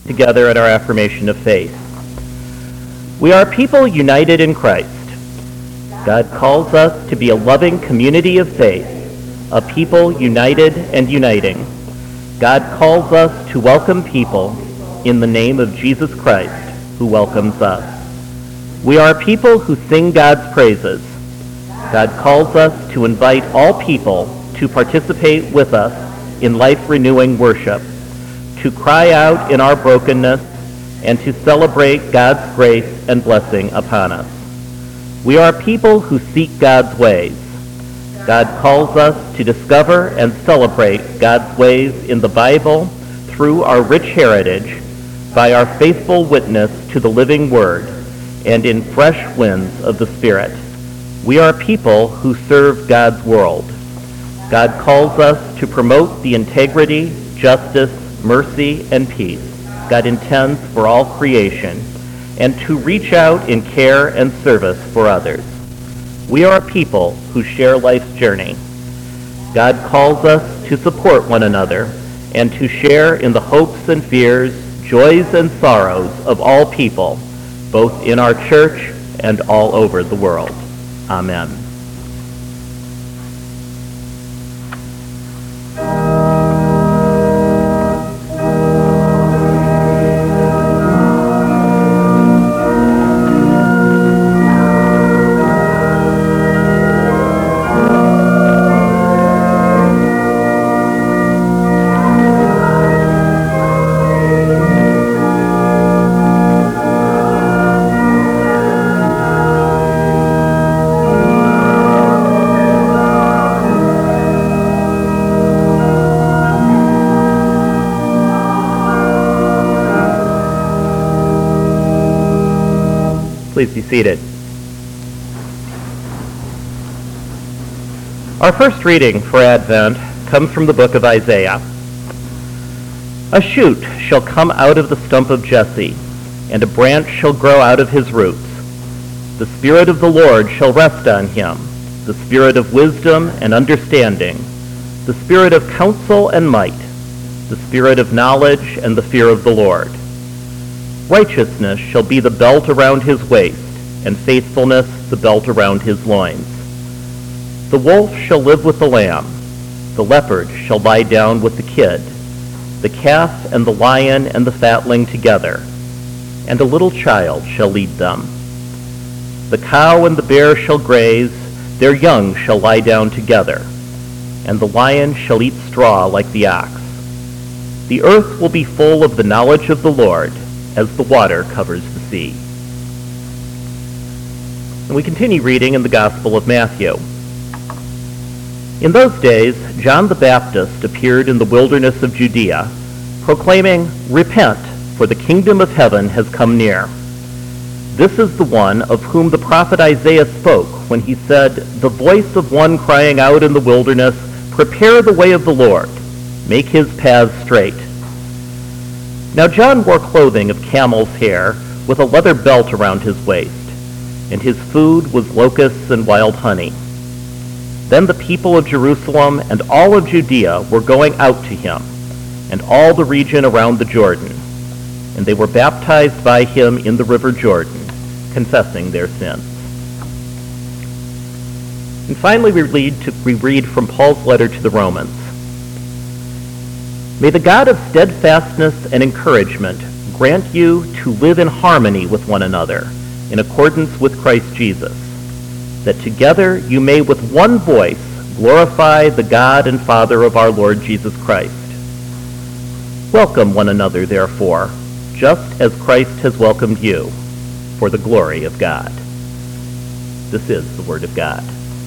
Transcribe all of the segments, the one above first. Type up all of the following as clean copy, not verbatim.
together in our affirmation of faith. We are a people united in Christ. God calls us to be a loving community of faith, a people united and uniting. God calls us to welcome people in the name of Jesus Christ, who welcomes us. We are a people who sing God's praises. God calls us to invite all people to participate with us in life-renewing worship, to cry out in our brokenness, and to celebrate God's grace and blessing upon us. We are people who seek God's ways. God calls us to discover and celebrate God's ways in the Bible through our rich heritage, by our faithful witness to the living Word, and in fresh winds of the Spirit. We are people who serve God's world. God calls us to promote the integrity, justice, mercy, and peace God intends for all creation, and to reach out in care and service for others. We are a people who share life's journey. God calls us to support one another and to share in the hopes and fears, joys and sorrows of all people, both in our church and all over the world. Amen. Please be seated. Our first reading for Advent comes from the book of Isaiah. A shoot shall come out of the stump of Jesse, and a branch shall grow out of his roots. The Spirit of the Lord shall rest on him, the Spirit of wisdom and understanding, the Spirit of counsel and might, the Spirit of knowledge and the fear of the Lord. Righteousness shall be the belt around his waist, and faithfulness the belt around his loins. The wolf shall live with the lamb, the leopard shall lie down with the kid, the calf and the lion and the fatling together, and a little child shall lead them. The cow and the bear shall graze, their young shall lie down together, and the lion shall eat straw like the ox. The earth will be full of the knowledge of the Lord, as the water covers the sea. And we continue reading in the Gospel of Matthew. In those days, John the Baptist appeared in the wilderness of Judea, proclaiming, "Repent, for the kingdom of heaven has come near." This is the one of whom the prophet Isaiah spoke when he said, "The voice of one crying out in the wilderness, prepare the way of the Lord, make his paths straight." Now John wore clothing of camel's hair with a leather belt around his waist, and his food was locusts and wild honey. Then the people of Jerusalem and all of Judea were going out to him, and all the region around the Jordan, and they were baptized by him in the river Jordan, confessing their sins. And finally, we read from Paul's letter to the Romans. May the God of steadfastness and encouragement grant you to live in harmony with one another, in accordance with Christ Jesus, that together you may with one voice glorify the God and Father of our Lord Jesus Christ. Welcome one another, therefore, just as Christ has welcomed you, for the glory of God. This is the Word of God.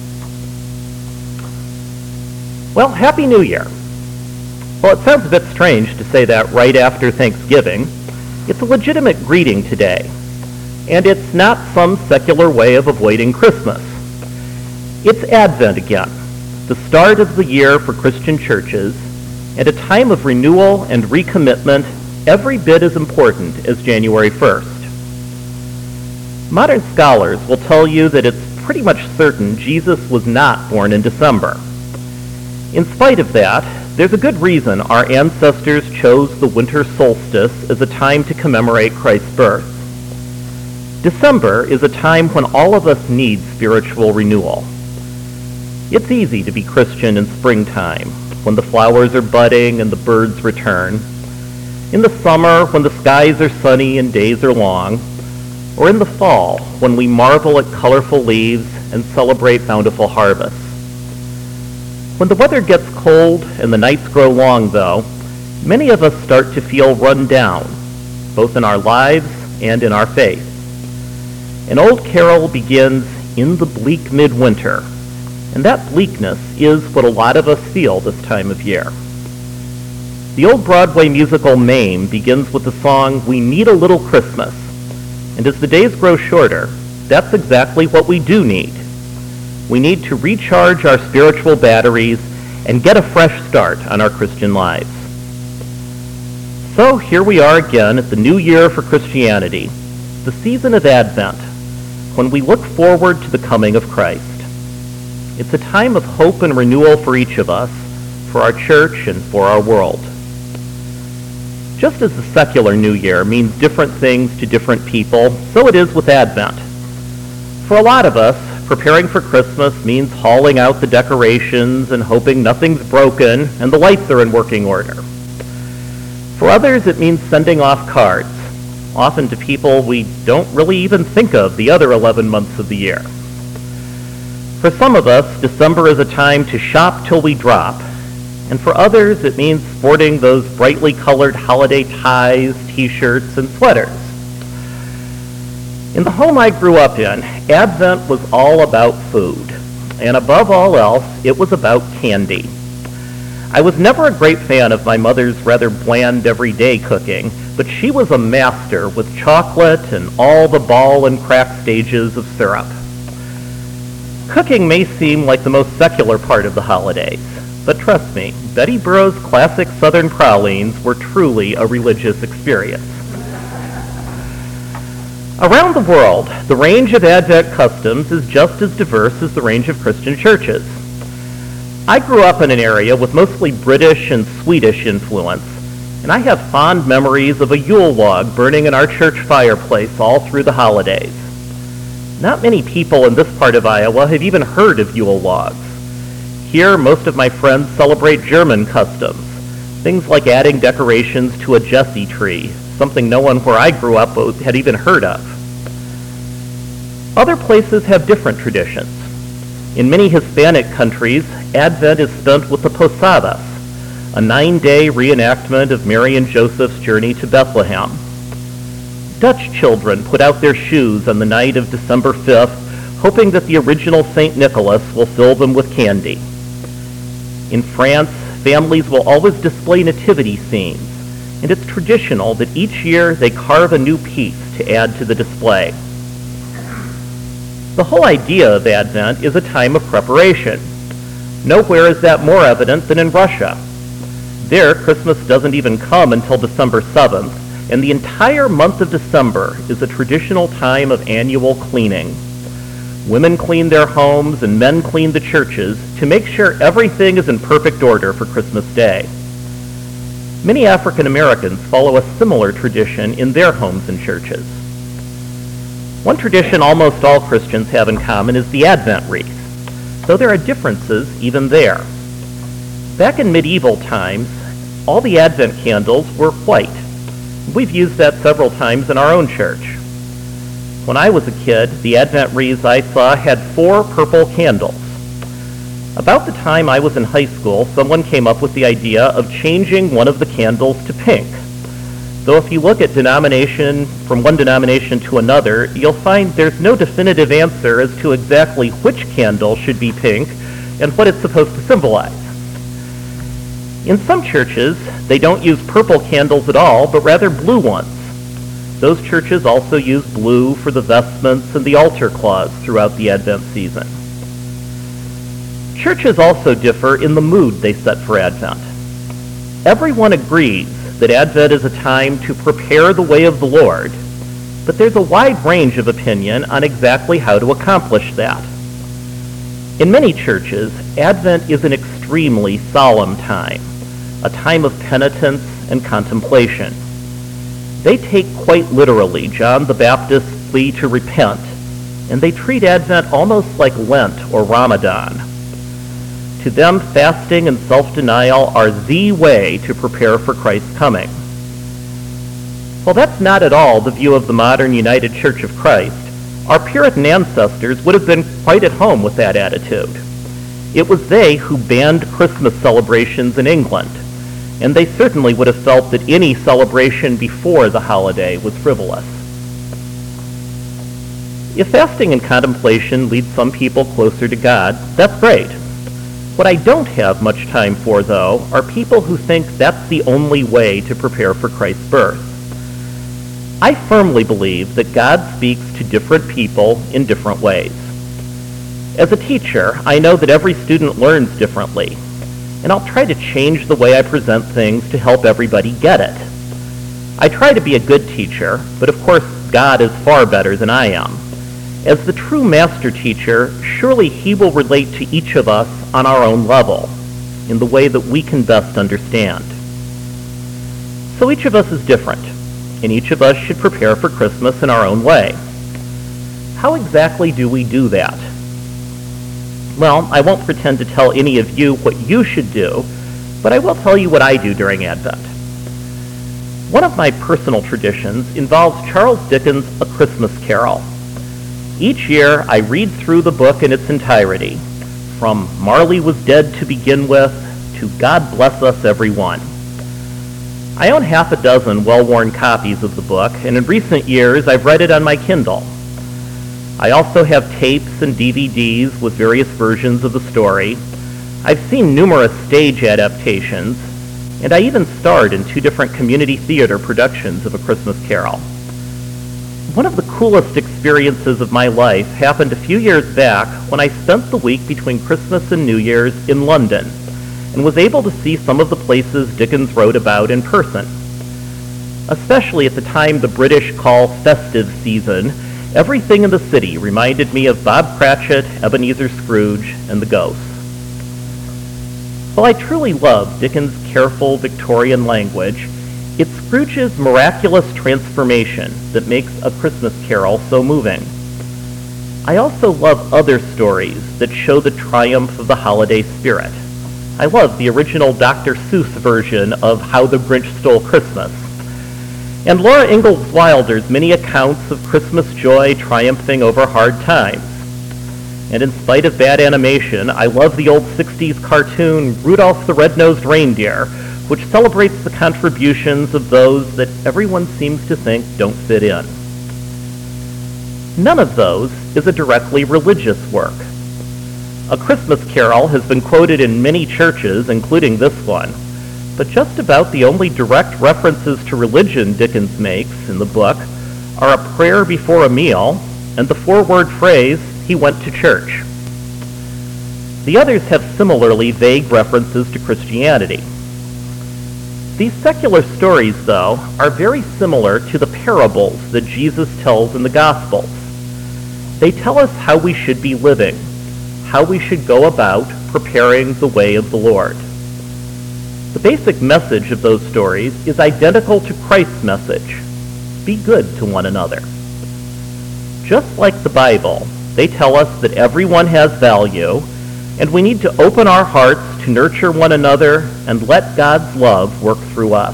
Well, Happy New Year. Well, it sounds a bit strange to say that right after Thanksgiving. It's a legitimate greeting today, and it's not some secular way of avoiding Christmas. It's Advent again, the start of the year for Christian churches, and a time of renewal and recommitment every bit as important as January 1st. Modern scholars will tell you that it's pretty much certain Jesus was not born in December. In spite of that, There's a good reason our ancestors chose the winter solstice as a time to commemorate Christ's birth. December is a time when all of us need spiritual renewal. It's easy to be Christian in springtime, when the flowers are budding and the birds return. In the summer, when the skies are sunny and days are long. Or in the fall, when we marvel at colorful leaves and celebrate bountiful harvests. When the weather gets cold and the nights grow long, though, many of us start to feel run down, both in our lives and in our faith. An old carol begins, "In the bleak midwinter," and that bleakness is what a lot of us feel this time of year. The old Broadway musical Mame begins with the song, "We Need a Little Christmas," and as the days grow shorter, that's exactly what we do need. We need to recharge our spiritual batteries and get a fresh start on our Christian lives. So here we are again at the new year for Christianity, the season of Advent, when we look forward to the coming of Christ. It's a time of hope and renewal for each of us, for our church, and for our world. Just as the secular New Year means different things to different people, so it is with Advent. For a lot of us, preparing for Christmas means hauling out the decorations and hoping nothing's broken and the lights are in working order. For others, it means sending off cards, often to people we don't really even think of the other 11 months of the year. For some of us, December is a time to shop till we drop, and for others, it means sporting those brightly colored holiday ties, t-shirts, and sweaters. In the home I grew up in, Advent was all about food, and above all else, it was about candy. I was never a great fan of my mother's rather bland everyday cooking, but she was a master with chocolate and all the ball and crack stages of syrup. Cooking may seem like the most secular part of the holidays, but trust me, Betty Burrow's classic Southern pralines were truly a religious experience. Around the world, the range of Advent customs is just as diverse as the range of Christian churches. I grew up in an area with mostly British and Swedish influence, and I have fond memories of a Yule log burning in our church fireplace all through the holidays. Not many people in this part of Iowa have even heard of Yule logs. Here, most of my friends celebrate German customs, things like adding decorations to a Jesse tree, something no one where I grew up had even heard of. Other places have different traditions. In many Hispanic countries, Advent is spent with the Posadas, a 9-day reenactment of Mary and Joseph's journey to Bethlehem. Dutch children put out their shoes on the night of December 5th, hoping that the original St. Nicholas will fill them with candy. In France, families will always display nativity scenes, and it's traditional that each year they carve a new piece to add to the display. The whole idea of Advent is a time of preparation. Nowhere is that more evident than in Russia. There, Christmas doesn't even come until December 7th, and the entire month of December is a traditional time of annual cleaning. Women clean their homes and men clean the churches to make sure everything is in perfect order for Christmas Day. Many African Americans follow a similar tradition in their homes and churches. One tradition almost all Christians have in common is the Advent wreath, though there are differences even there. Back in medieval times, all the Advent candles were white. We've used that several times in our own church. When I was a kid, the Advent wreaths I saw had 4 purple candles. About the time I was in high school, someone came up with the idea of changing one of the candles to pink. Though if you look at from one denomination to another, you'll find there's no definitive answer as to exactly which candle should be pink and what it's supposed to symbolize. In some churches, they don't use purple candles at all, but rather blue ones. Those churches also use blue for the vestments and the altar cloths throughout the Advent season. Churches also differ in the mood they set for Advent. Everyone agrees that Advent is a time to prepare the way of the Lord, but there's a wide range of opinion on exactly how to accomplish that. In many churches, Advent is an extremely solemn time, a time of penitence and contemplation. They take quite literally John the Baptist's plea to repent, and they treat Advent almost like Lent or Ramadan. To them, fasting and self-denial are the way to prepare for Christ's coming. Well, that's not at all the view of the modern United Church of Christ. Our Puritan ancestors would have been quite at home with that attitude. It was they who banned Christmas celebrations in England, and they certainly would have felt that any celebration before the holiday was frivolous. If fasting and contemplation lead some people closer to God, that's great. What I don't have much time for, though, are people who think that's the only way to prepare for Christ's birth. I firmly believe that God speaks to different people in different ways. As a teacher, I know that every student learns differently, and I'll try to change the way I present things to help everybody get it. I try to be a good teacher, but of course God is far better than I am. As the true master teacher, surely he will relate to each of us on our own level, in the way that we can best understand. So each of us is different, and each of us should prepare for Christmas in our own way. How exactly do we do that? Well, I won't pretend to tell any of you what you should do, but I will tell you what I do during Advent. One of my personal traditions involves Charles Dickens' A Christmas Carol. Each year, I read through the book in its entirety, from Marley was dead to begin with, to God bless us everyone. I own half a dozen well-worn copies of the book, and in recent years, I've read it on my Kindle. I also have tapes and DVDs with various versions of the story. I've seen numerous stage adaptations, and I even starred in 2 different community theater productions of A Christmas Carol. One of the coolest experiences of my life happened a few years back when I spent the week between Christmas and New Year's in London and was able to see some of the places Dickens wrote about in person. Especially at the time the British call festive season, everything in the city reminded me of Bob Cratchit, Ebenezer Scrooge, and the Ghosts. While I truly love Dickens' careful Victorian language, it's Scrooge's miraculous transformation that makes A Christmas Carol so moving. I also love other stories that show the triumph of the holiday spirit. I love the original Dr. Seuss version of How the Grinch Stole Christmas, and Laura Ingalls Wilder's many accounts of Christmas joy triumphing over hard times. And in spite of bad animation, I love the old 60s cartoon Rudolph the Red-Nosed Reindeer, which celebrates the contributions of those that everyone seems to think don't fit in. None of those is a directly religious work. A Christmas Carol has been quoted in many churches, including this one, but just about the only direct references to religion Dickens makes in the book are a prayer before a meal and the 4-word phrase, "He went to church." The others have similarly vague references to Christianity. These secular stories, though, are very similar to the parables that Jesus tells in the Gospels. They tell us how we should be living, how we should go about preparing the way of the Lord. The basic message of those stories is identical to Christ's message: be good to one another. Just like the Bible, they tell us that everyone has value, and we need to open our hearts to nurture one another and let God's love work through us.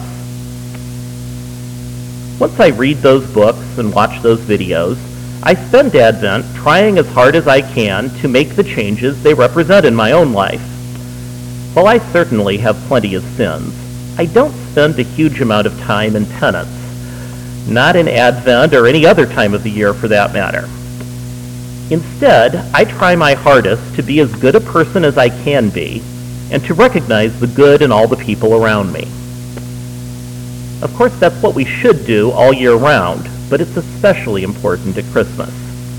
Once I read those books and watch those videos, I spend Advent trying as hard as I can to make the changes they represent in my own life. While I certainly have plenty of sins, I don't spend a huge amount of time in penance, not in Advent or any other time of the year for that matter. Instead, I try my hardest to be as good a person as I can be and to recognize the good in all the people around me. Of course, that's what we should do all year round, but it's especially important at Christmas.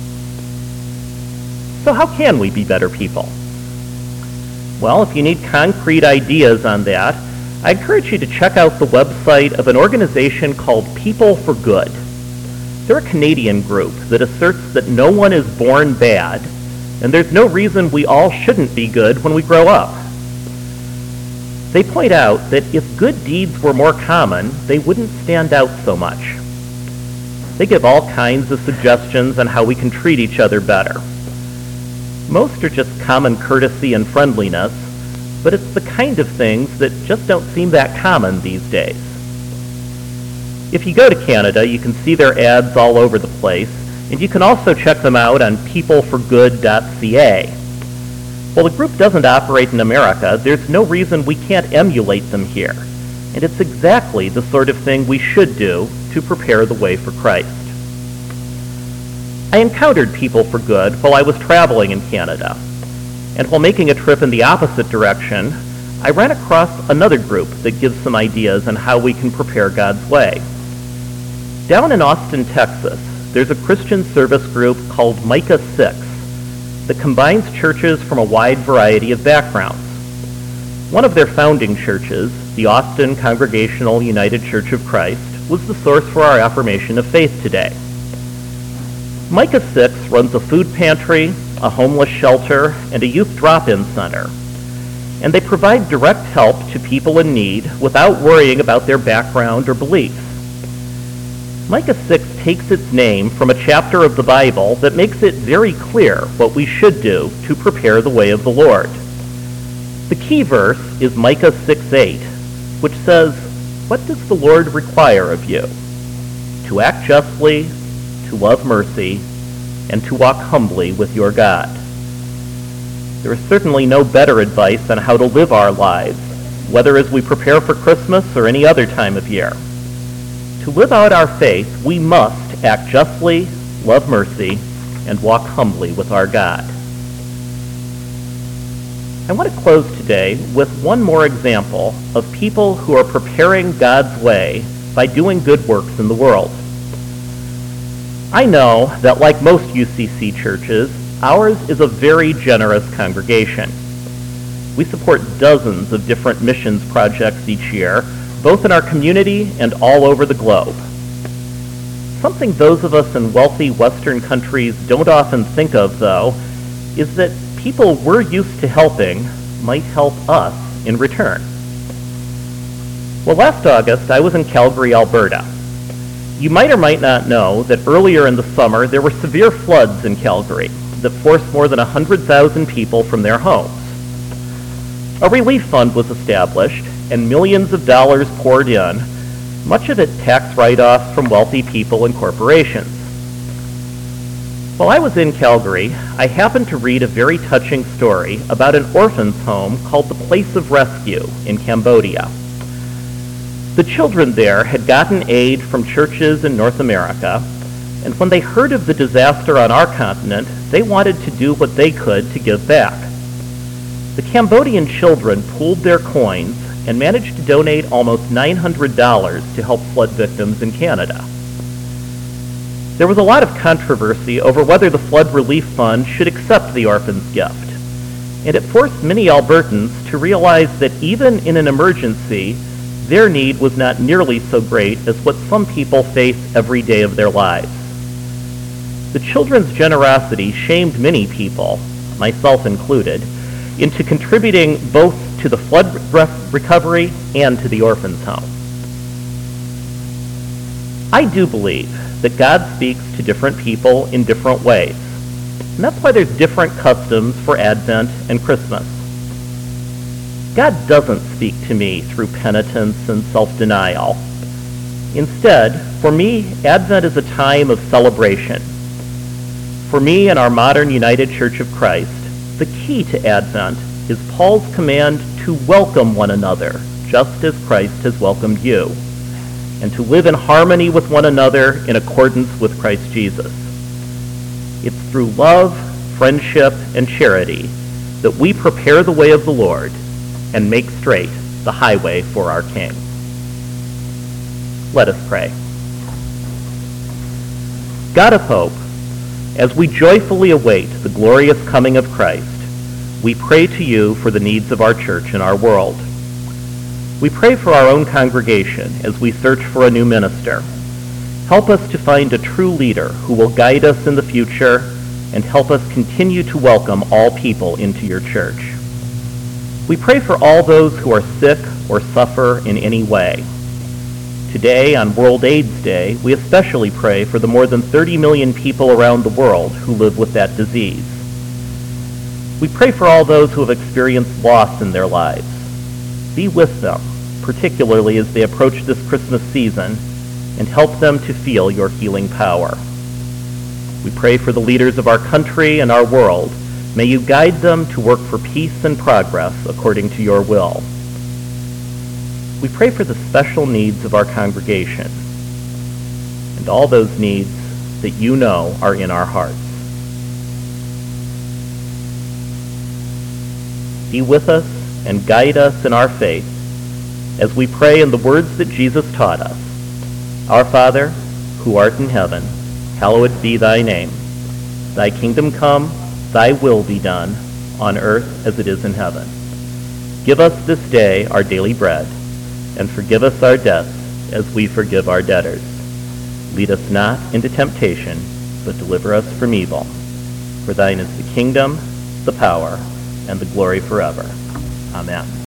So how can we be better people? Well, if you need concrete ideas on that, I encourage you to check out the website of an organization called People for Good. They're a Canadian group that asserts that no one is born bad, and there's no reason we all shouldn't be good when we grow up. They point out that if good deeds were more common, they wouldn't stand out so much. They give all kinds of suggestions on how we can treat each other better. Most are just common courtesy and friendliness, but it's the kind of things that just don't seem that common these days. If you go to Canada, you can see their ads all over the place, and you can also check them out on peopleforgood.ca. While the group doesn't operate in America, there's no reason we can't emulate them here, and it's exactly the sort of thing we should do to prepare the way for Christ. I encountered People for Good while I was traveling in Canada, and while making a trip in the opposite direction, I ran across another group that gives some ideas on how we can prepare God's way. Down in Austin, Texas, there's a Christian service group called Micah 6 that combines churches from a wide variety of backgrounds. One of their founding churches, the Austin Congregational United Church of Christ, was the source for our affirmation of faith today. Micah 6 runs a food pantry, a homeless shelter, and a youth drop-in center. And they provide direct help to people in need without worrying about their background or beliefs. Micah 6 takes its name from a chapter of the Bible that makes it very clear what we should do to prepare the way of the Lord. The key verse is Micah 6:8, which says, "What does the Lord require of you? To act justly, to love mercy, and to walk humbly with your God." There is certainly no better advice on how to live our lives, whether as we prepare for Christmas or any other time of year. To live out our faith, we must act justly, love mercy, and walk humbly with our God. I want to close today with one more example of people who are preparing God's way by doing good works in the world. I know that like most UCC churches, ours is a very generous congregation. We support dozens of different missions projects each year, both in our community and all over the globe. Something those of us in wealthy Western countries don't often think of, though, is that people we're used to helping might help us in return. Well, last August, I was in Calgary, Alberta. You might or might not know that earlier in the summer there were severe floods in Calgary that forced more than 100,000 people from their homes. A relief fund was established and millions of dollars poured in, much of it tax write-offs from wealthy people and corporations. While I was in Calgary, I happened to read a very touching story about an orphan's home called the Place of Rescue in Cambodia. The children there had gotten aid from churches in North America, and when they heard of the disaster on our continent, they wanted to do what they could to give back. The Cambodian children pooled their coins and managed to donate almost $900 to help flood victims in Canada. There was a lot of controversy over whether the Flood Relief Fund should accept the orphan's gift, and it forced many Albertans to realize that even in an emergency, their need was not nearly so great as what some people face every day of their lives. The children's generosity shamed many people, myself included, into contributing both to the flood recovery and to the orphan's home. I do believe that God speaks to different people in different ways, and that's why there's different customs for Advent and Christmas. God doesn't speak to me through penitence and self-denial. Instead, for me, Advent is a time of celebration. For me and our modern United Church of Christ, the key to Advent is Paul's command to welcome one another, just as Christ has welcomed you, and to live in harmony with one another in accordance with Christ Jesus. It's through love, friendship, and charity that we prepare the way of the Lord and make straight the highway for our King. Let us pray. God of hope, as we joyfully await the glorious coming of Christ, we pray to you for the needs of our church and our world. We pray for our own congregation as we search for a new minister. Help us to find a true leader who will guide us in the future and help us continue to welcome all people into your church. We pray for all those who are sick or suffer in any way. Today, on World AIDS Day, we especially pray for the more than 30 million people around the world who live with that disease. We pray for all those who have experienced loss in their lives. Be with them, particularly as they approach this Christmas season, and help them to feel your healing power. We pray for the leaders of our country and our world. May you guide them to work for peace and progress according to your will. We pray for the special needs of our congregation and all those needs that you know are in our hearts. Be with us and guide us in our faith as we pray in the words that Jesus taught us. Our Father, who art in heaven, hallowed be thy name. Thy kingdom come, thy will be done, on earth as it is in heaven. Give us this day our daily bread, and forgive us our debts as we forgive our debtors. Lead us not into temptation, but deliver us from evil. For thine is the kingdom, the power, and the glory forever. Amen.